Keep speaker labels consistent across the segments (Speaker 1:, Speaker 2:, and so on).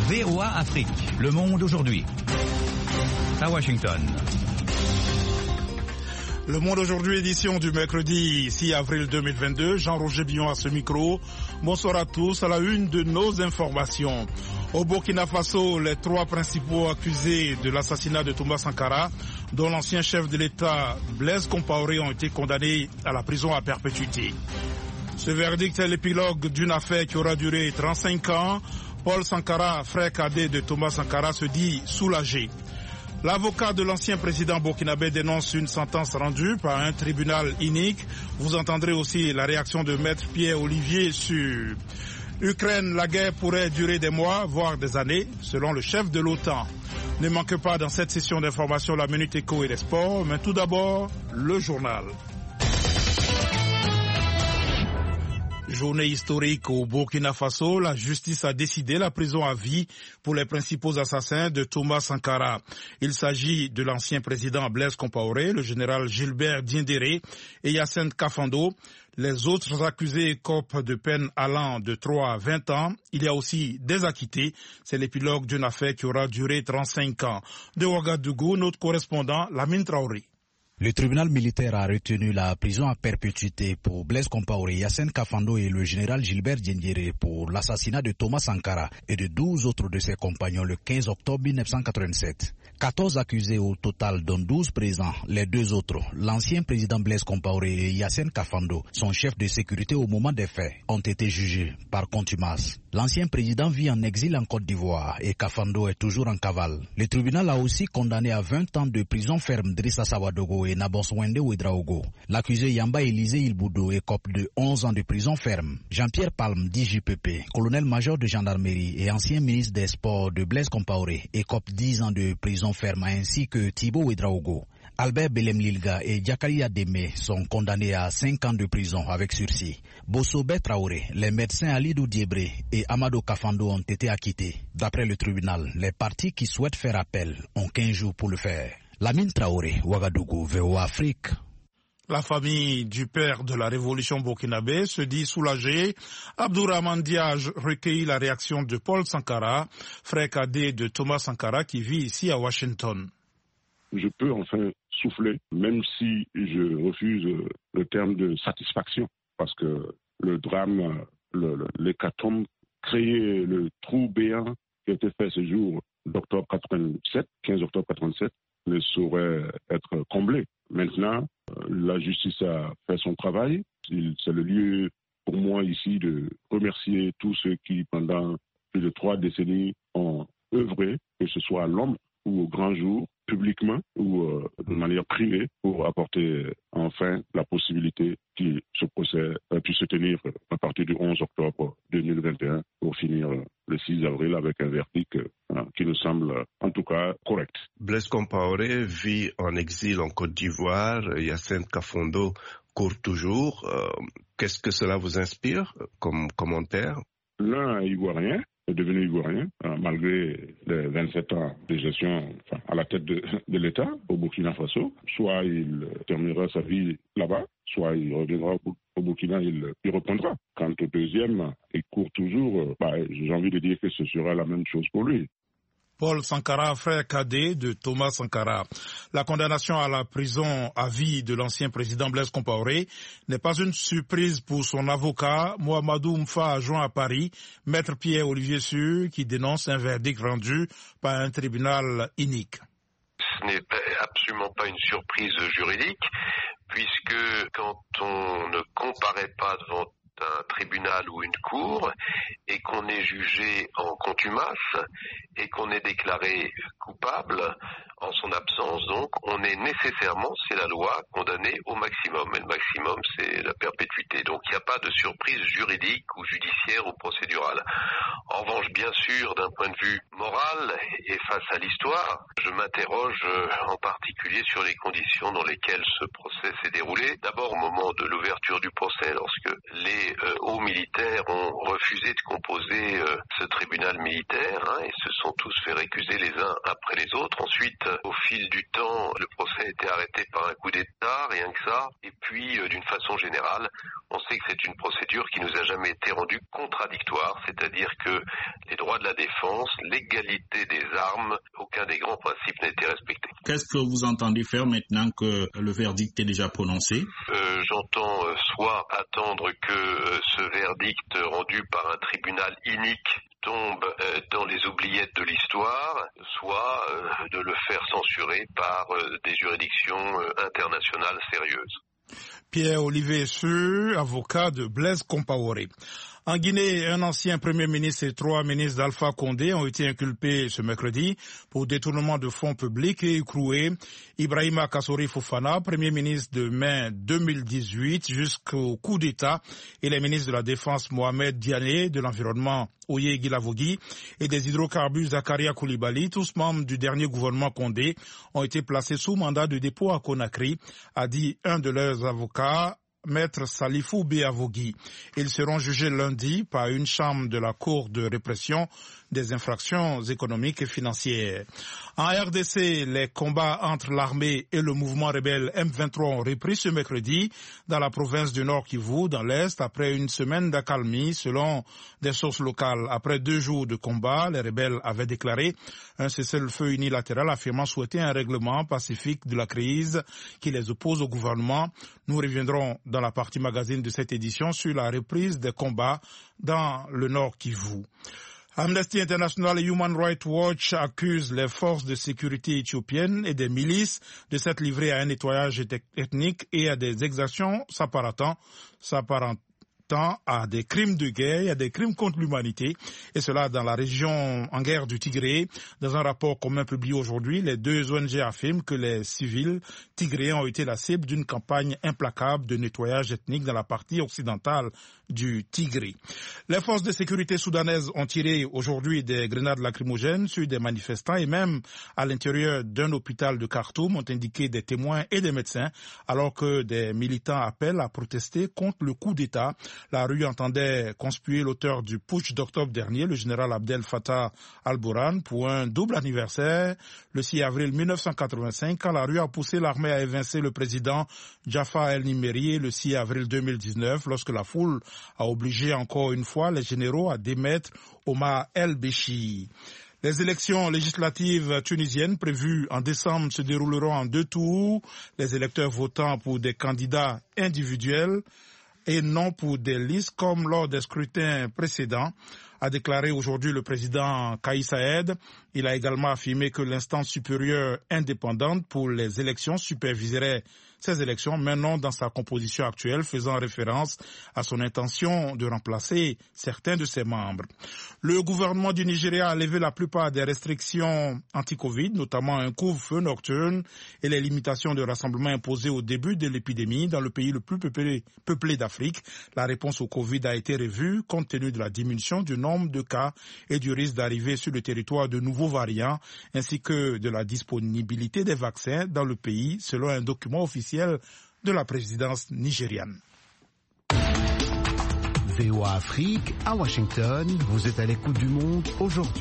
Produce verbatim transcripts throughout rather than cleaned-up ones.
Speaker 1: V O A Afrique, Le Monde aujourd'hui. À Washington.
Speaker 2: Le Monde aujourd'hui, édition du mercredi six avril deux mille vingt-deux. Jean-Roger Billon à ce micro. Bonsoir à tous. À la une de nos informations. Au Burkina Faso, les trois principaux accusés de l'assassinat de Thomas Sankara, dont l'ancien chef de l'État Blaise Compaoré, ont été condamnés à la prison à perpétuité. Ce verdict est l'épilogue d'une affaire qui aura duré trente-cinq ans. Paul Sankara, frère cadet de Thomas Sankara, se dit soulagé. L'avocat de l'ancien président burkinabé dénonce une sentence rendue par un tribunal inique. Vous entendrez aussi la réaction de Maître Pierre Olivier sur Ukraine. La guerre pourrait durer des mois, voire des années, selon le chef de l'OTAN. Ne manquez pas dans cette session d'information la Minute Éco et les sports, mais tout d'abord, le journal. Journée historique au Burkina Faso, la justice a décidé la prison à vie pour les principaux assassins de Thomas Sankara. Il s'agit de l'ancien président Blaise Compaoré, le général Gilbert Diendéré et Yacine Kafando. Les autres accusés écopent de peines allant de trois à vingt ans. Il y a aussi des acquittés. C'est l'épilogue d'une affaire qui aura duré trente-cinq ans. De Ouagadougou, notre correspondant Lamine Traoré.
Speaker 3: Le tribunal militaire a retenu la prison à perpétuité pour Blaise Compaoré, Yacine Kafando et le général Gilbert Diendéré pour l'assassinat de Thomas Sankara et de douze autres de ses compagnons le quinze octobre mille neuf cent quatre-vingt-sept. quatorze accusés au total, dont douze présents. Les deux autres, l'ancien président Blaise Compaoré et Yacine Kafando, son chef de sécurité au moment des faits, ont été jugés par contumace. L'ancien président vit en exil en Côte d'Ivoire et Kafando est toujours en cavale. Le tribunal a aussi condamné à vingt ans de prison ferme Drissa Sawadogo et Nabonswende Ouedraogo. L'accusé Yamba Élisée Ilboudo écope de onze ans de prison ferme. Jean-Pierre Palme, D J P P, colonel-major de gendarmerie et ancien ministre des Sports de Blaise Compaoré, écope dix ans de prison ferme, ainsi que Thibaut Ouedraogo. Albert Belem Lilga et Diakari Ademe sont condamnés à cinq ans de prison avec sursis. Bossobé Traoré, les médecins Alidou Diebré et Amadou Kafando ont été acquittés. D'après le tribunal, les partis qui souhaitent faire appel ont quinze jours pour le faire. Lamine Traoré, Ouagadougou, V O A Afrique.
Speaker 2: La famille du père de la révolution burkinabé se dit soulagée. Abdourahmane Diage recueillit la réaction de Paul Sankara, frère cadet de Thomas Sankara qui vit ici à Washington.
Speaker 4: Je peux enfin souffler, même si je refuse le terme de satisfaction, parce que le drame, le, l'hécatombe, créé le trou béant qui a été fait ce jour d'octobre quatre-vingt-sept, quinze octobre quatre-vingt-sept, ne saurait être comblé. Maintenant, la justice a fait son travail. C'est le lieu pour moi ici de remercier tous ceux qui, pendant plus de trois décennies, ont œuvré, que ce soit à l'ombre ou au grand jour, publiquement ou euh, de manière privée, pour apporter enfin la possibilité que ce procès euh, puisse se tenir à partir du onze octobre deux mille vingt et un pour finir euh, le six avril avec un verdict euh, qui nous semble euh, en tout cas correct.
Speaker 5: Blaise Compaoré vit en exil en Côte d'Ivoire. Yacine Kafando court toujours. Euh, qu'est-ce que cela vous inspire comme commentaire?
Speaker 4: L'un est ivoirien, est devenu ivoirien, euh, malgré les vingt-sept ans de gestion enfin, à la tête de, de l'État au Burkina Faso. Soit il terminera sa vie là-bas, soit il reviendra au, au Burkina, il, il reprendra. Quant au deuxième, il court toujours. Euh, bah, j'ai envie de dire que ce sera la même chose pour lui.
Speaker 2: Paul Sankara, frère cadet de Thomas Sankara. La condamnation à la prison à vie de l'ancien président Blaise Compaoré n'est pas une surprise pour son avocat, Mohamedou Mfa, adjoint à Paris, Maître Pierre Olivier Sûr, qui dénonce un verdict rendu par un tribunal inique.
Speaker 6: Ce n'est absolument pas une surprise juridique, puisque quand on ne comparaît pas devant un tribunal ou une cour et qu'on est jugé en contumace et qu'on est déclaré coupable en son absence, donc on est nécessairement, c'est la loi, condamné au maximum. Et le maximum, c'est la perpétuité. Donc il n'y a pas de surprise juridique ou judiciaire ou procédurale. En revanche, bien sûr, d'un point de vue moral et face à l'histoire, je m'interroge en particulier sur les conditions dans lesquelles ce procès s'est déroulé. D'abord au moment de l'ouverture du procès, lorsque les euh, hauts militaires ont refusé de composer euh, ce tribunal militaire, hein, et se sont sont tous fait récuser les uns après les autres. Ensuite, au fil du temps, le procès a été arrêté par un coup d'État, rien que ça. Et puis, euh, d'une façon générale, on sait que c'est une procédure qui nous a jamais été rendue contradictoire, c'est-à-dire que les droits de la défense, l'égalité des armes, aucun des grands principes n'a été respecté.
Speaker 2: Qu'est-ce que vous entendez faire maintenant que le verdict est déjà prononcé?
Speaker 6: euh, J'entends euh, soit attendre que euh, ce verdict rendu par un tribunal inique tombe euh, dans les oubliettes de l'histoire, soit euh, de le faire censurer par euh, des juridictions euh, internationales sérieuses.
Speaker 2: Pierre-Olivier Seux, avocat de Blaise Compaoré. En Guinée, un ancien Premier ministre et trois ministres d'Alpha Condé ont été inculpés ce mercredi pour détournement de fonds publics et écroué. Ibrahima Kassori Fofana, Premier ministre de mai deux mille dix-huit jusqu'au coup d'État, et les ministres de la Défense Mohamed Diané, de l'Environnement Oye Guilavogui et des hydrocarbures Zakaria Koulibaly, tous membres du dernier gouvernement Condé, ont été placés sous mandat de dépôt à Conakry, a dit un de leurs avocats, Maître Salifou Béavogui. Ils seront jugés lundi par une chambre de la Cour de répression des infractions économiques et financières. En R D C, les combats entre l'armée et le mouvement rebelle M vingt-trois ont repris ce mercredi dans la province du Nord Kivu, dans l'Est, après une semaine d'accalmie, selon des sources locales. Après deux jours de combat, les rebelles avaient déclaré un cessez-le-feu unilatéral, affirmant souhaiter un règlement pacifique de la crise qui les oppose au gouvernement. Nous reviendrons dans la partie magazine de cette édition sur la reprise des combats dans le Nord Kivu. Amnesty International et Human Rights Watch accusent les forces de sécurité éthiopiennes et des milices de s'être livrées à un nettoyage ethnique et à des exactions s'apparentant, s'apparentant à des crimes de guerre et à des crimes contre l'humanité, et cela dans la région en guerre du Tigré. Dans un rapport commun publié aujourd'hui, les deux O N G affirment que les civils tigréens ont été la cible d'une campagne implacable de nettoyage ethnique dans la partie occidentale du Tigré. Les forces de sécurité soudanaises ont tiré aujourd'hui des grenades lacrymogènes sur des manifestants et même à l'intérieur d'un hôpital de Khartoum, ont indiqué des témoins et des médecins, alors que des militants appellent à protester contre le coup d'État. La rue entendait conspuer l'auteur du putsch d'octobre dernier, le général Abdel Fattah al-Burhan, pour un double anniversaire, le six avril mille neuf cent quatre-vingt-cinq, quand la rue a poussé l'armée à évincer le président Jaffa el-Nimeri, le six avril deux mille dix-neuf, lorsque la foule a obligé encore une fois les généraux à démettre Omar el-Béchi. Les élections législatives tunisiennes prévues en décembre se dérouleront en deux tours, les électeurs votant pour des candidats individuels et non pour des listes comme lors des scrutins précédents, a déclaré aujourd'hui le président Kais Saied. Il a également affirmé que l'instance supérieure indépendante pour les élections superviserait ces élections, mais non dans sa composition actuelle, faisant référence à son intention de remplacer certains de ses membres. Le gouvernement du Nigeria a levé la plupart des restrictions anti-Covid, notamment un couvre-feu nocturne et les limitations de rassemblement imposées au début de l'épidémie dans le pays le plus peuplé, peuplé d'Afrique. La réponse au Covid a été revue compte tenu de la diminution du nombre de cas et du risque d'arriver sur le territoire de nouveaux variants, ainsi que de la disponibilité des vaccins dans le pays, selon un document officiel de la présidence nigériane.
Speaker 7: V O A Afrique, à Washington, vous êtes à l'écoute du monde aujourd'hui.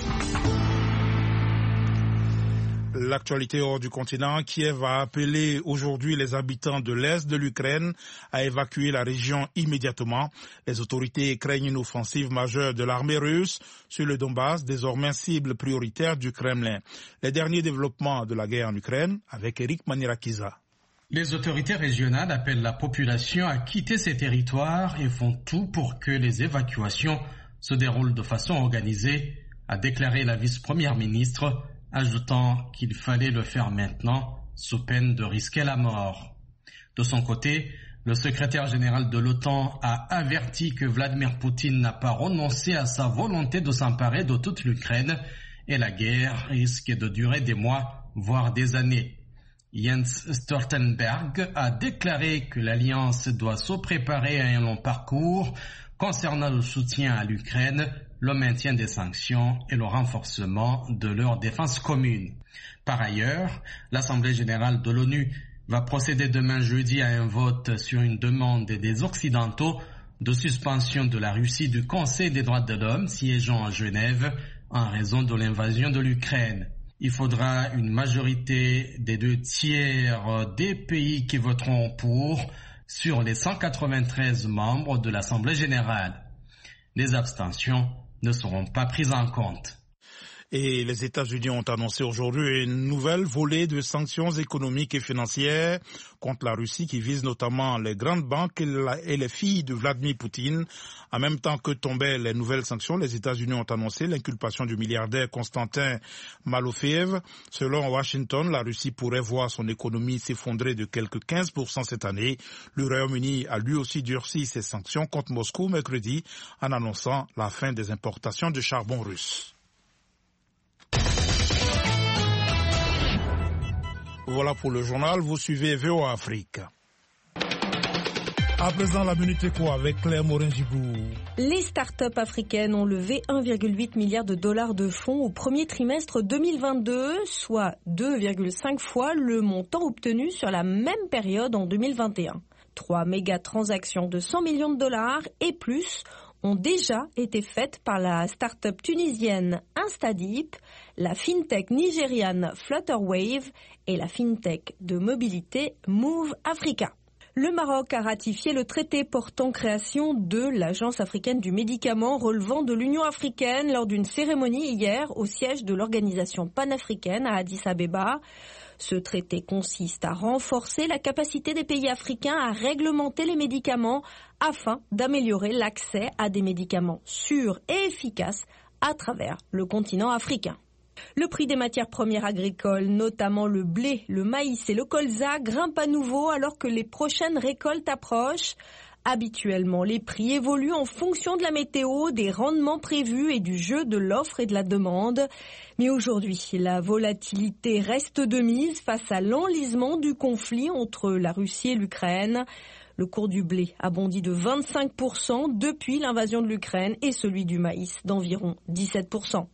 Speaker 2: L'actualité hors du continent, Kiev a appelé aujourd'hui les habitants de l'Est de l'Ukraine à évacuer la région immédiatement. Les autorités craignent une offensive majeure de l'armée russe sur le Donbass, désormais cible prioritaire du Kremlin. Les derniers développements de la guerre en Ukraine avec Eric Manirakiza.
Speaker 8: Les autorités régionales appellent la population à quitter ces territoires et font tout pour que les évacuations se déroulent de façon organisée, a déclaré la vice-première ministre, ajoutant qu'il fallait le faire maintenant, sous peine de risquer la mort. De son côté, le secrétaire général de l'OTAN a averti que Vladimir Poutine n'a pas renoncé à sa volonté de s'emparer de toute l'Ukraine et la guerre risque de durer des mois, voire des années. Jens Stoltenberg a déclaré que l'Alliance doit se préparer à un long parcours concernant le soutien à l'Ukraine, le maintien des sanctions et le renforcement de leur défense commune. Par ailleurs, l'Assemblée générale de l'ONU va procéder demain jeudi à un vote sur une demande des Occidentaux de suspension de la Russie du Conseil des droits de l'homme siégeant à Genève en raison de l'invasion de l'Ukraine. Il faudra une majorité des deux tiers des pays qui voteront pour sur les cent quatre-vingt-treize membres de l'Assemblée générale. Les abstentions ne seront pas prises en compte.
Speaker 2: Et les États-Unis ont annoncé aujourd'hui une nouvelle volée de sanctions économiques et financières contre la Russie qui vise notamment les grandes banques et les filles de Vladimir Poutine. En même temps que tombaient les nouvelles sanctions, les États-Unis ont annoncé l'inculpation du milliardaire Konstantin Malofeev. Selon Washington, la Russie pourrait voir son économie s'effondrer de quelque quinze pour cent cette année. Le Royaume-Uni a lui aussi durci ses sanctions contre Moscou mercredi en annonçant la fin des importations de charbon russe. Voilà pour le journal, vous suivez V O A Afrique. À présent, la Minute Éco avec Claire Morin-Gibou.
Speaker 9: Les startups africaines ont levé un virgule huit milliard de dollars de fonds au premier trimestre deux mille vingt-deux, soit deux virgule cinq fois le montant obtenu sur la même période en deux mille vingt et un. Trois méga transactions de cent millions de dollars et plus ont déjà été faites par la start-up tunisienne Instadeep, la fintech nigériane Flutterwave et la fintech de mobilité Move Africa. Le Maroc a ratifié le traité portant création de l'Agence africaine du médicament relevant de l'Union africaine lors d'une cérémonie hier au siège de l'organisation panafricaine à Addis Abeba. Ce traité consiste à renforcer la capacité des pays africains à réglementer les médicaments afin d'améliorer l'accès à des médicaments sûrs et efficaces à travers le continent africain. Le prix des matières premières agricoles, notamment le blé, le maïs et le colza, grimpe à nouveau alors que les prochaines récoltes approchent. Habituellement, les prix évoluent en fonction de la météo, des rendements prévus et du jeu de l'offre et de la demande. Mais aujourd'hui, la volatilité reste de mise face à l'enlisement du conflit entre la Russie et l'Ukraine. Le cours du blé a bondi de vingt-cinq pour cent depuis l'invasion de l'Ukraine et celui du maïs d'environ dix-sept pour cent.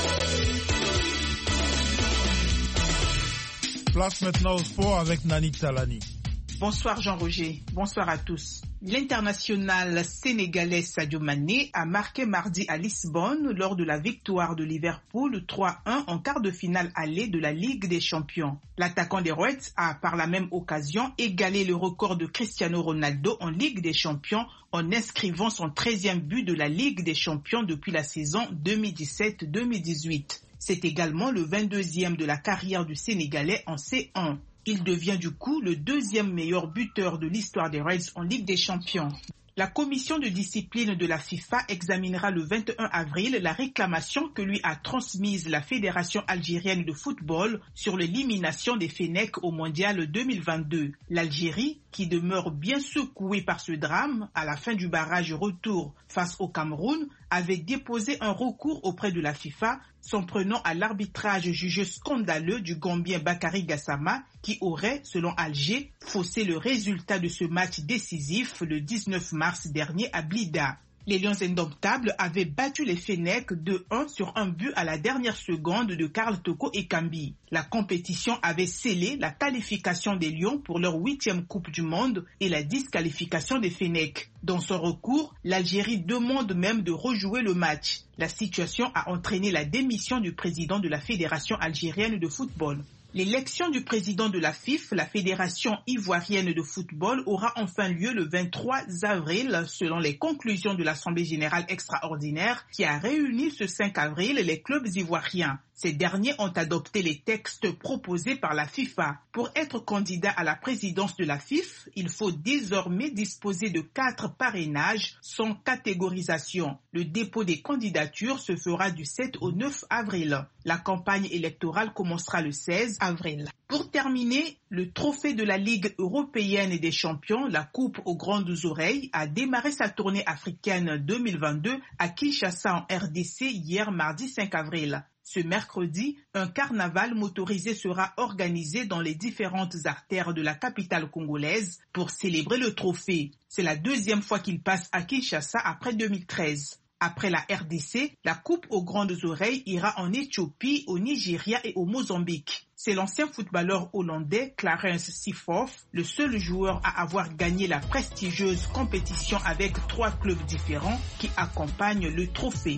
Speaker 2: Place maintenant au sport avec Nani Talani.
Speaker 10: Bonsoir Jean-Roger, bonsoir à tous. L'international sénégalais Sadio Mané a marqué mardi à Lisbonne lors de la victoire de Liverpool trois un en quart de finale aller de la Ligue des Champions. L'attaquant des Reds a par la même occasion égalé le record de Cristiano Ronaldo en Ligue des Champions en inscrivant son treizième but de la Ligue des Champions depuis la saison deux mille dix-sept deux mille dix-huit. C'est également le vingt-deuxième de la carrière du Sénégalais en C un. Il devient du coup le deuxième meilleur buteur de l'histoire des Reds en Ligue des Champions. La commission de discipline de la FIFA examinera le vingt et un avril la réclamation que lui a transmise la Fédération algérienne de football sur l'élimination des Fennecs au Mondial deux mille vingt-deux. L'Algérie, qui demeure bien secouée par ce drame à la fin du barrage retour face au Cameroun, avait déposé un recours auprès de la FIFA s'en prenant à l'arbitrage jugé scandaleux du Gambien Bakary Gassama qui aurait, selon Alger, faussé le résultat de ce match décisif le dix-neuf mars dernier à Blida. Les Lions indomptables avaient battu les Fennecs deux un sur un but à la dernière seconde de Karl Toko Ekambi. La compétition avait scellé la qualification des Lions pour leur huitième Coupe du Monde et la disqualification des Fennecs. Dans son recours, l'Algérie demande même de rejouer le match. La situation a entraîné la démission du président de la Fédération algérienne de football. L'élection du président de la F I F, la Fédération ivoirienne de football, aura enfin lieu le vingt-trois avril, selon les conclusions de l'Assemblée générale extraordinaire qui a réuni ce cinq avril les clubs ivoiriens. Ces derniers ont adopté les textes proposés par la FIFA. Pour être candidat à la présidence de la F I F, il faut désormais disposer de quatre parrainages sans catégorisation. Le dépôt des candidatures se fera du sept au neuf avril. La campagne électorale commencera le seize avril. Pour terminer, le trophée de la Ligue européenne des champions, la Coupe aux grandes oreilles, a démarré sa tournée africaine deux mille vingt-deux à Kinshasa en R D C hier mardi cinq avril. Ce mercredi, un carnaval motorisé sera organisé dans les différentes artères de la capitale congolaise pour célébrer le trophée. C'est la deuxième fois qu'il passe à Kinshasa après deux mille treize. Après la R D C, la Coupe aux grandes oreilles ira en Éthiopie, au Nigeria et au Mozambique. C'est l'ancien footballeur hollandais Clarence Seedorf, le seul joueur à avoir gagné la prestigieuse compétition avec trois clubs différents qui accompagnent le trophée.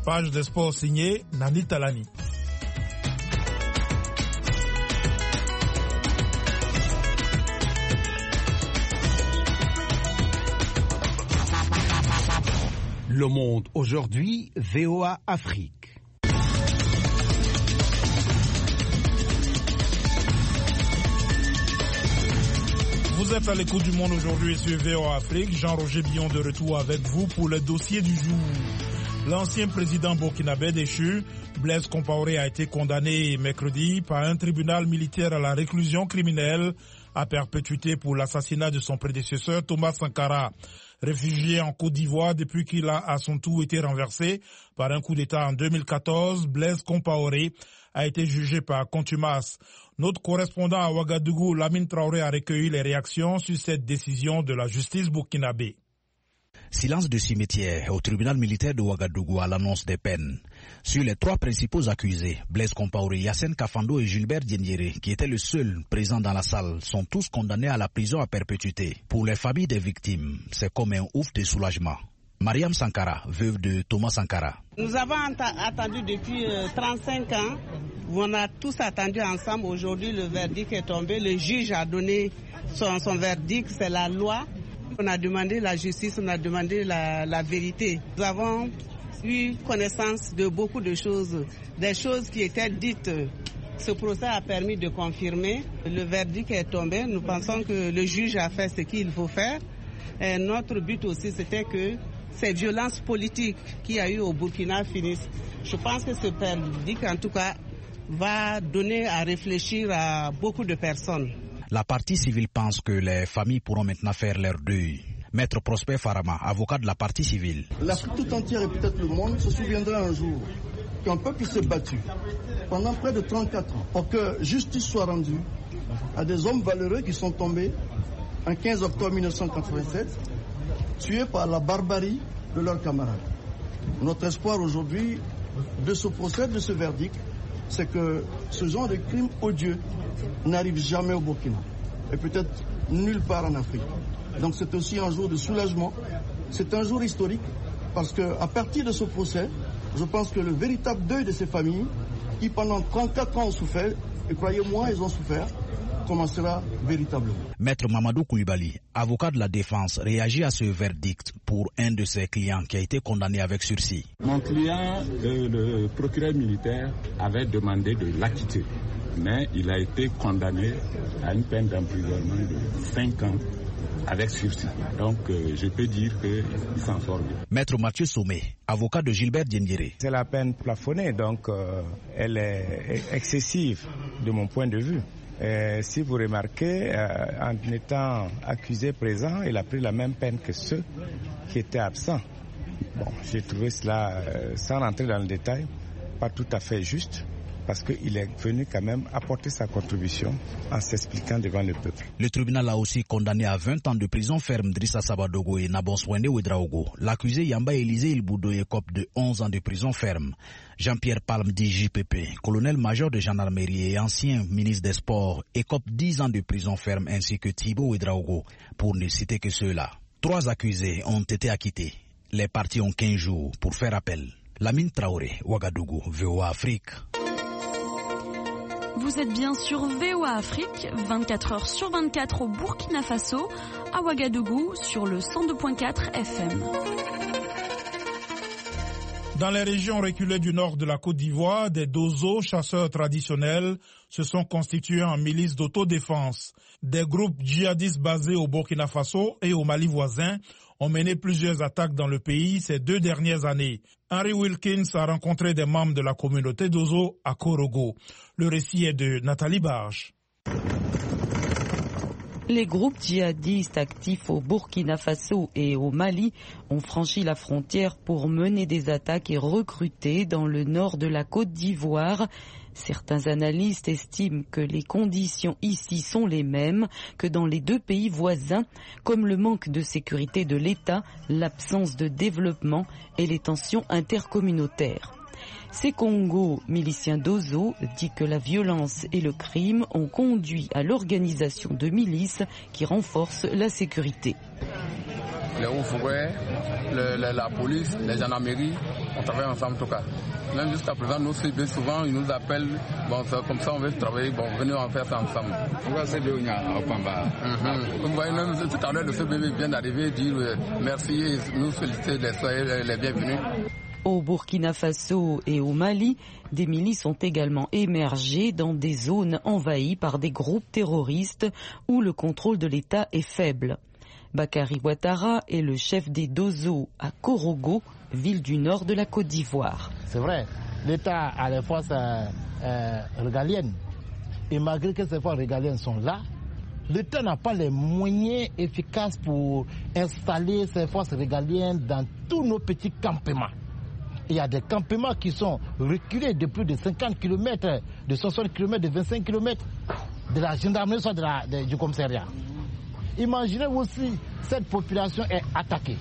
Speaker 2: Page des sports signée Nani Talani.
Speaker 7: Le Monde aujourd'hui, V O A Afrique.
Speaker 2: Vous êtes à l'écoute du Monde aujourd'hui sur V O A Afrique. Jean-Roger Billon de retour avec vous pour le dossier du jour. L'ancien président burkinabé déchu, Blaise Compaoré, a été condamné mercredi par un tribunal militaire à la réclusion criminelle à perpétuité pour l'assassinat de son prédécesseur Thomas Sankara. Réfugié en Côte d'Ivoire depuis qu'il a à son tour été renversé par un coup d'État en deux mille quatorze, Blaise Compaoré a été jugé par contumace. Notre correspondant à Ouagadougou, Lamine Traoré, a recueilli les réactions sur cette décision de la justice burkinabé.
Speaker 3: Silence de cimetière au tribunal militaire de Ouagadougou à l'annonce des peines. Sur les trois principaux accusés, Blaise Compaoré, Yassine Kafando et Gilbert Diendéré, qui étaient le seul présent dans la salle, sont tous condamnés à la prison à perpétuité. Pour les familles des victimes, c'est comme un ouf de soulagement. Mariam Sankara, veuve de Thomas Sankara.
Speaker 11: Nous avons attendu depuis euh, trente-cinq ans. On a tous attendu ensemble. Aujourd'hui, le verdict est tombé. Le juge a donné son, son verdict. C'est la loi. On a demandé la justice, on a demandé la, la vérité. Nous avons eu connaissance de beaucoup de choses, des choses qui étaient dites. Ce procès a permis de confirmer. Le verdict est tombé. Nous pensons que le juge a fait ce qu'il faut faire. Et notre but aussi, c'était que ces violences politiques qu'il y a eu au Burkina finissent. Je pense que ce verdict, en tout cas, va donner à réfléchir à beaucoup de personnes.
Speaker 3: La partie civile pense que les familles pourront maintenant faire leur deuil. Maître Prosper Farama, avocat de la partie civile.
Speaker 12: L'Afrique tout entière et peut-être le monde se souviendra un jour qu'un peuple s'est battu pendant près de trente-quatre ans pour que justice soit rendue à des hommes valeureux qui sont tombés en quinze octobre mille neuf cent quatre-vingt-sept, tués par la barbarie de leurs camarades. Notre espoir aujourd'hui de ce procès, de ce verdict, c'est que ce genre de crimes odieux n'arrive jamais au Burkina et peut-être nulle part en Afrique. Donc c'est aussi un jour de soulagement, c'est un jour historique parce qu'à partir de ce procès, je pense que le véritable deuil de ces familles qui pendant trente-quatre ans ont souffert, et croyez-moi, ils ont souffert, commencera véritablement.
Speaker 3: Maître Mamadou Koulibaly, avocat de la défense, réagit à ce verdict pour un de ses clients qui a été condamné avec sursis.
Speaker 13: Mon client, le, le procureur militaire, avait demandé de l'acquitter, mais il a été condamné à une peine d'emprisonnement de cinq ans avec sursis. Donc euh, je peux dire qu'il s'en sort bien.
Speaker 3: Maître Mathieu Sommet, avocat de Gilbert Diendéré.
Speaker 14: C'est la peine plafonnée, donc euh, elle est excessive de mon point de vue. Euh, si vous remarquez, euh, en étant accusé présent, il a pris la même peine que ceux qui étaient absents. Bon, j'ai trouvé cela, euh, sans rentrer dans le détail, pas tout à fait juste, parce qu'il est venu quand même apporter sa contribution en s'expliquant devant le peuple.
Speaker 3: Le tribunal a aussi condamné à vingt ans de prison ferme Drissa Sabadogo et Nabonswende Ouedraogo. L'accusé Yamba Élisée Ilboudo écope de onze ans de prison ferme. Jean-Pierre Palme dit J P P, colonel-major de gendarmerie et ancien ministre des Sports, écope dix ans de prison ferme ainsi que Thibaut Ouedraogo, pour ne citer que ceux-là. Trois accusés ont été acquittés. Les parties ont quinze jours pour faire appel. Lamine Traoré, Ouagadougou, V O A Afrique.
Speaker 15: Vous êtes bien sur V O A Afrique, vingt-quatre heures sur vingt-quatre au Burkina Faso, à Ouagadougou sur le cent deux point quatre F M.
Speaker 2: Dans les régions reculées du nord de la Côte d'Ivoire, des Dozo, chasseurs traditionnels, se sont constitués en milices d'autodéfense. Des groupes djihadistes basés au Burkina Faso et au Mali voisin ont mené plusieurs attaques dans le pays ces deux dernières années. Henry Wilkins a rencontré des membres de la communauté Dozo à Korogo. Le récit est de Nathalie Barge.
Speaker 16: Les groupes djihadistes actifs au Burkina Faso et au Mali ont franchi la frontière pour mener des attaques et recruter dans le nord de la Côte d'Ivoire. Certains analystes estiment que les conditions ici sont les mêmes que dans les deux pays voisins, comme le manque de sécurité de l'État, l'absence de développement et les tensions intercommunautaires. Sekongo, milicien d'Ozo, dit que la violence et le crime ont conduit à l'organisation de milices qui renforcent la sécurité.
Speaker 17: les hauts fourrés, le, le, la police, les gendarmeries, on travaille ensemble en tout cas. Même jusqu'à présent, nos C B, souvent, ils nous appellent, bon, comme ça on veut travailler, bon, venez en faire ça ensemble. Mm-hmm. Vous voyez, même tout à l'heure, le C B vient d'arriver, dire euh, merci et nous féliciter, les, soyez les bienvenus.
Speaker 16: Au Burkina Faso et au Mali, des milices ont également émergé dans des zones envahies par des groupes terroristes où le contrôle de l'État est faible. Bakary Ouattara est le chef des Dozo à Korogo, ville du nord de la Côte d'Ivoire.
Speaker 18: C'est vrai, l'État a les forces euh, euh, régaliennes. Et malgré que ces forces régaliennes sont là, l'État n'a pas les moyens efficaces pour installer ces forces régaliennes dans tous nos petits campements. Il y a des campements qui sont reculés de plus de cinquante kilomètres, de soixante kilomètres, de vingt-cinq kilomètres de la gendarmerie, soit de la, de, du commissariat. Imaginez aussi, cette population est attaquée.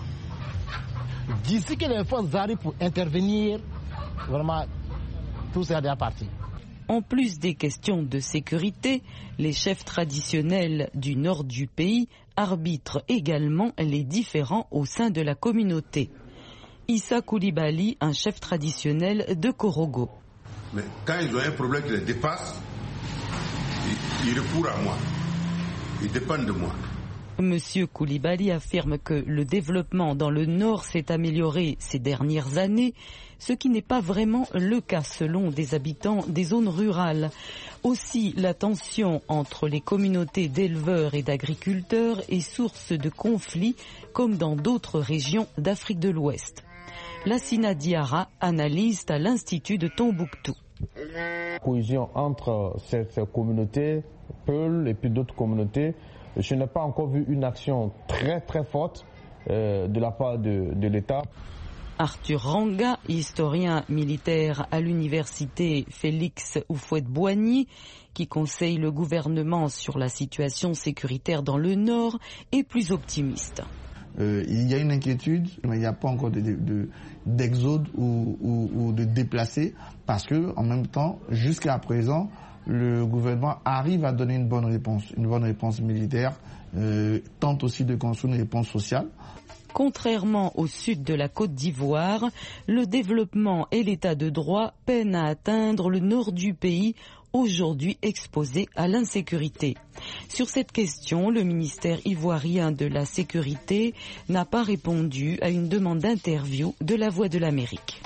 Speaker 18: D'ici que les forces arrivent pour intervenir, vraiment, tout ça est déjà parti.
Speaker 16: En plus des questions de sécurité, les chefs traditionnels du nord du pays arbitrent également les différends au sein de la communauté. Issa Koulibaly, un chef traditionnel de Korogo.
Speaker 19: Mais quand ils ont un problème qui les dépasse, ils, ils recourent à moi. Ils dépendent de moi.
Speaker 16: Monsieur Koulibaly affirme que le développement dans le nord s'est amélioré ces dernières années, ce qui n'est pas vraiment le cas selon des habitants des zones rurales. Aussi, la tension entre les communautés d'éleveurs et d'agriculteurs est source de conflits comme dans d'autres régions d'Afrique de l'Ouest. Lassina Diarra, analyste à l'Institut de Tombouctou.
Speaker 20: Cohésion entre cette communauté, Peul et puis d'autres communautés, je n'ai pas encore vu une action très très forte euh, de la part de, de l'État.
Speaker 16: Arthur Ranga, historien militaire à l'université Félix Houphouët-Boigny, qui conseille le gouvernement sur la situation sécuritaire dans le Nord, est plus optimiste.
Speaker 21: Euh, il y a une inquiétude, mais il n'y a pas encore de, de, d'exode ou, ou, ou de déplacés, parce que en même temps, jusqu'à présent, le gouvernement arrive à donner une bonne réponse, une bonne réponse militaire, euh, tente aussi de construire une réponse sociale.
Speaker 16: Contrairement au sud de la Côte d'Ivoire, le développement et l'état de droit peinent à atteindre le nord du pays, aujourd'hui exposé à l'insécurité. Sur cette question, le ministère ivoirien de la Sécurité n'a pas répondu à une demande d'interview de La Voix de l'Amérique.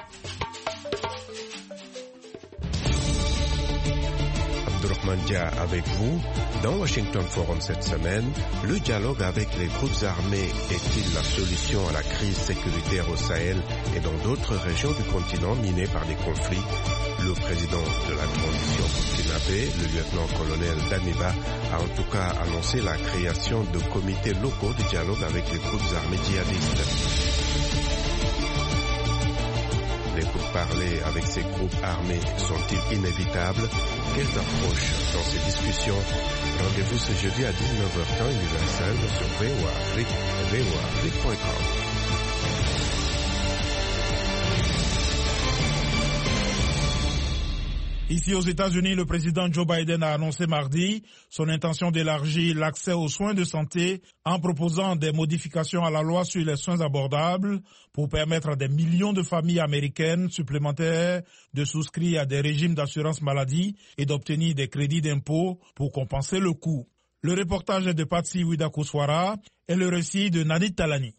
Speaker 5: Abdourahmane avec vous. Dans Washington Forum cette semaine, le dialogue avec les groupes armés est-il la solution à la crise sécuritaire au Sahel et dans d'autres régions du continent minées par des conflits? Le président de la transition burkinabé, le lieutenant-colonel Daniba, a en tout cas annoncé la création de comités locaux de dialogue avec les groupes armés djihadistes. Les pourparlers avec ces groupes armés sont-ils inévitables? Quelles approches dans ces discussions? Rendez-vous ce jeudi à dix-neuf heures temps universel sur V O A Afrique, V O A Afrique point com.
Speaker 2: Ici aux États-Unis, le président Joe Biden a annoncé mardi son intention d'élargir l'accès aux soins de santé en proposant des modifications à la loi sur les soins abordables pour permettre à des millions de familles américaines supplémentaires de souscrire à des régimes d'assurance maladie et d'obtenir des crédits d'impôt pour compenser le coût. Le reportage est de Patsy Widakuswara et le récit de Nanit Talani.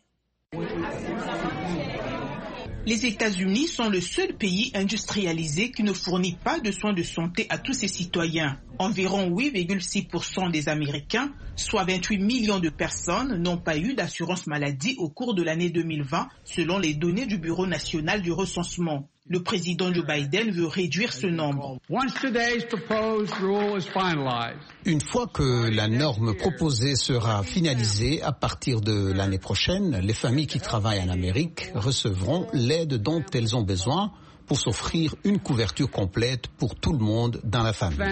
Speaker 10: Les États-Unis sont le seul pays industrialisé qui ne fournit pas de soins de santé à tous ses citoyens. Environ huit virgule six pour cent des Américains, soit vingt-huit millions de personnes, n'ont pas eu d'assurance maladie au cours de l'année deux mille vingt, selon les données du Bureau national du recensement. Le président Joe Biden veut réduire ce nombre.
Speaker 22: Une fois que la norme proposée sera finalisée, à partir de l'année prochaine, les familles qui travaillent en Amérique recevront l'aide dont elles ont besoin pour s'offrir une couverture complète pour tout le monde dans la famille.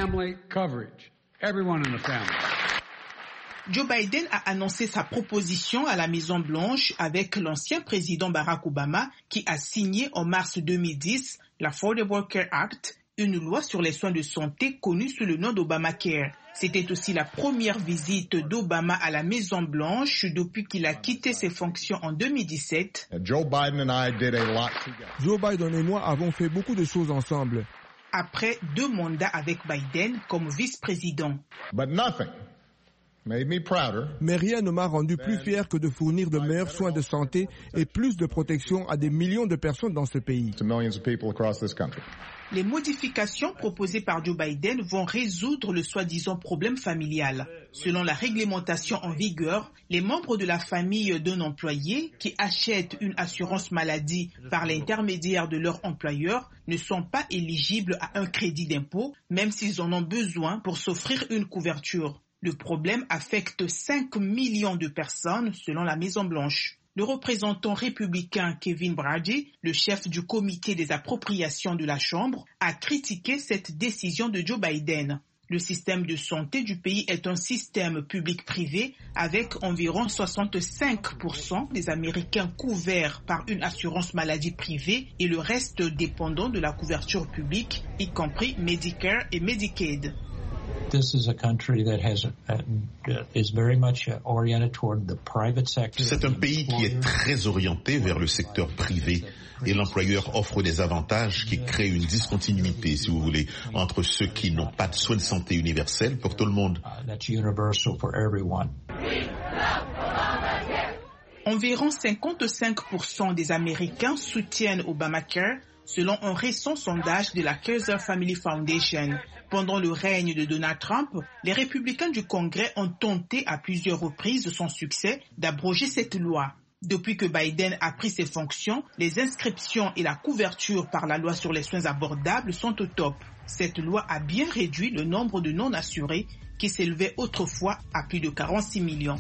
Speaker 10: Joe Biden a annoncé sa proposition à la Maison-Blanche avec l'ancien président Barack Obama qui a signé en mars deux mille dix l'Affordable Care Act, une loi sur les soins de santé connue sous le nom d'Obamacare. C'était aussi la première visite d'Obama à la Maison-Blanche depuis qu'il a quitté ses fonctions en deux mille dix-sept.
Speaker 1: Joe Biden and I did a lot together. Joe Biden et moi avons fait beaucoup de choses ensemble.
Speaker 10: Après deux mandats avec Biden comme vice-président.
Speaker 1: But nothing made me prouder. Mais rien ne m'a rendu plus fier que de fournir de meilleurs soins de santé et plus de protection à des millions de personnes dans ce pays. To millions of people across this country.
Speaker 10: Les modifications proposées par Joe Biden vont résoudre le soi-disant problème familial. Selon la réglementation en vigueur, les membres de la famille d'un employé qui achètent une assurance maladie par l'intermédiaire de leur employeur ne sont pas éligibles à un crédit d'impôt, même s'ils en ont besoin pour s'offrir une couverture. Le problème affecte cinq millions de personnes selon la Maison-Blanche. Le représentant républicain Kevin Brady, le chef du comité des appropriations de la Chambre, a critiqué cette décision de Joe Biden. Le système de santé du pays est un système public-privé avec environ soixante-cinq pour cent des Américains couverts par une assurance maladie privée et le reste dépendant de la couverture publique, y compris Medicare et Medicaid.
Speaker 4: This is a country that has uh, is very much oriented toward the private sector.
Speaker 23: C'est un pays qui est très orienté vers le secteur privé et l'employeur offre des avantages qui créent une discontinuité, si vous voulez, entre ceux qui n'ont pas de soins de santé universels pour tout le monde.
Speaker 4: That's universal for everyone.
Speaker 10: Environ cinquante-cinq pour cent des Américains soutiennent Obamacare, selon un récent sondage de la Kaiser Family Foundation. Pendant le règne de Donald Trump, les républicains du Congrès ont tenté à plusieurs reprises sans succès d'abroger cette loi. Depuis que Biden a pris ses fonctions, les inscriptions et la couverture par la loi sur les soins abordables sont au top. Cette loi a bien réduit le nombre de non-assurés qui s'élevait autrefois à plus de quarante-six millions.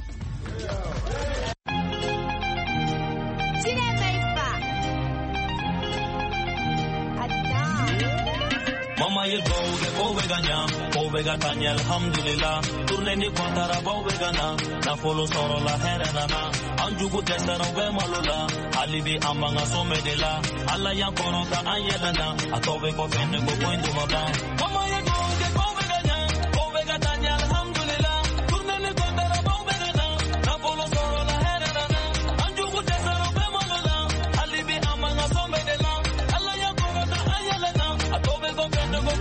Speaker 24: Mama ye go ge go be ganya go be gatanya alhamdulillah turne ni kontara go be gana na follow soro la herana na anjugu testara be malula alibi amanga somedela alla ya koronta ayelana atobe ko fenne go point do maba mama ye go ge go be ganya go be gatanya alhamdulillah turne ni kontara go be gana na follow soro la herana na anjugu testara be malula alibi amanga somedela alla ya koronta ayelana atobe ko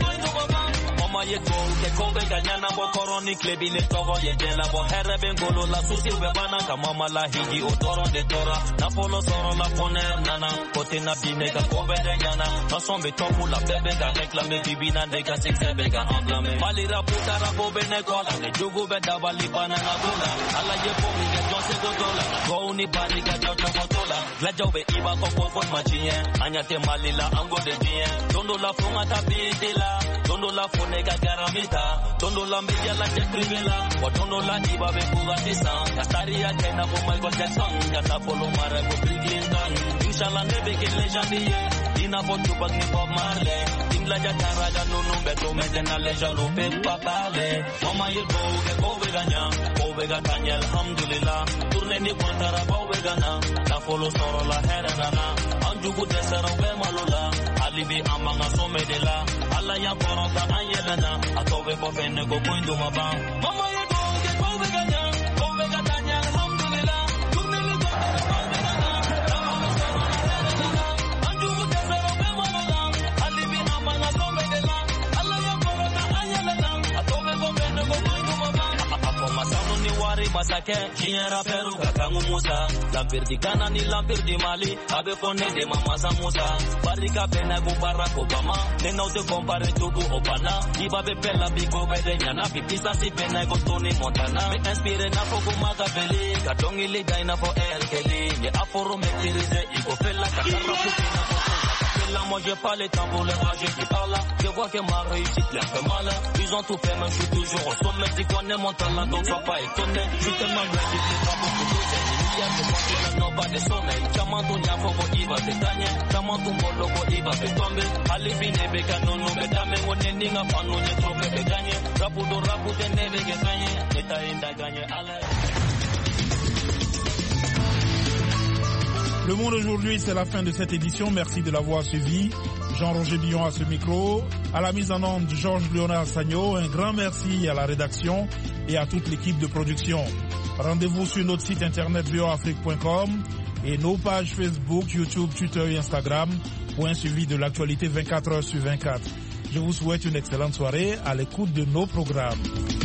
Speaker 24: Mama ye go, ke go be ganyana bo koroni klebi le togo ye dela bo herre ben golo la susi we bana ka mama la higi o toro de tora na polo soro la poner nana kote na bine ka go be ganyana na sombe topu la bebe ga reclame bibina de ka six be ga emblame mali ra puta ra go be ne kola ne jugu be da bali bana na bola ala ye po mi ga jose go dola go ni bali ga jota botola la jobe iba ko ko ko machinye anyate mali la ango de bien tondo la funga ta bidela tondo la fone ga garamita tondo la media la tekrivela wa tondo la iba be kugatisa kastari ya tena ko Michael Jackson ya ta polo mara ko Bill Clinton inshallah ne be ke legendie ina po tu bag ni Bob Marley imla ja taraja no no be to metena le jalo pe pa parle mama ye go ke go be ganya go be gatanya alhamdulillah turne ni kontara go be gana na follow soro la herana na anjugu tesara be malula alibi amanga somedela alla ya koronta ayelana atobe ko fenne go pointu maba mama ye go ke go be ganya go be gatanya alhamdulillah turne ni kontara go be gana na follow soro la herana anjugu tesara be malula alibi amanga somedela alla ya koronta ayelana atobe ko fenne go pointu maba apo masano ni wari masake chiera peru kakangu musa lampir di kana ni lampir di mali abe fone de mama sa musa barika pena go Barack Obama ne no te compare tu go opana iba be pela bigo be de nyana pipisa si pena go Tony Montana me inspire na fogo Machiavelli kadongi le gaina for El Kelly ye aforo me tirize iko fella kakara pupina là moi j'ai pas les temps pour les rager qui parlent là je vois que ma réussite leur fait mal ils ont tout fait mais je suis toujours au sommet dis qu'on est mon talent donc sois pas étonné je suis tellement ready les pas beaucoup de gens il y a des gens qui n'ont pas de sommeil chaman tu nya fogo iba te tanya chaman tu molo go iba te tombe ali bine be kanu no be dame wone ninga fanu ne trope be ganye rapu do rapu de neve ke ganye eta inda ganye ala.
Speaker 2: Le Monde aujourd'hui, c'est la fin de cette édition. Merci de l'avoir suivi. Jean-Roger Billon à ce micro. À la mise en onde, Georges Léonard Sagno. Un grand merci à la rédaction et à toute l'équipe de production. Rendez-vous sur notre site internet v o afrique point com et nos pages Facebook, YouTube, Twitter et Instagram pour un suivi de l'actualité vingt-quatre heures sur vingt-quatre. Je vous souhaite une excellente soirée à l'écoute de nos programmes.